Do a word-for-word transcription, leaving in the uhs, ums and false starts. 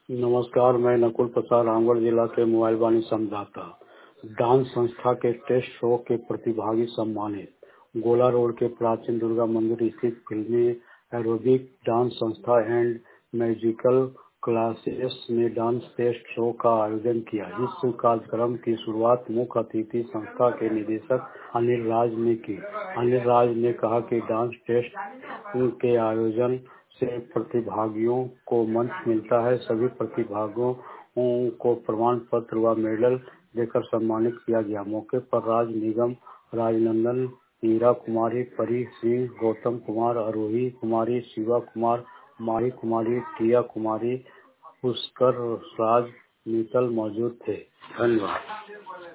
नमस्कार, मैं नकुल प्रसाद रामगढ़ जिला के मोबाइल वाणी संवाददाता। डांस संस्था के टेस्ट शो के प्रतिभागी सम्मानित। गोला रोड के प्राचीन दुर्गा मंदिर स्थित फिल्मी एरोबिक डांस संस्था एंड म्यूजिकल क्लासेस ने डांस टेस्ट शो का आयोजन किया। इस कार्यक्रम की शुरुआत मुख्य अतिथि संस्था के निदेशक अनिल राज ने की। अनिल राज ने कहा कि डांस टेस्ट के आयोजन से प्रतिभागियों को मंच मिलता है। सभी प्रतिभागियों को प्रमाण पत्र व मेडल देकर सम्मानित किया गया। मौके पर राज निगम, राजनंदन, मीरा कुमारी, परी सिंह, गौतम कुमार, आरोही कुमारी, शिवा कुमार, माही कुमारी, टिया कुमारी, पुष्कर राज, मीतल मौजूद थे। धन्यवाद।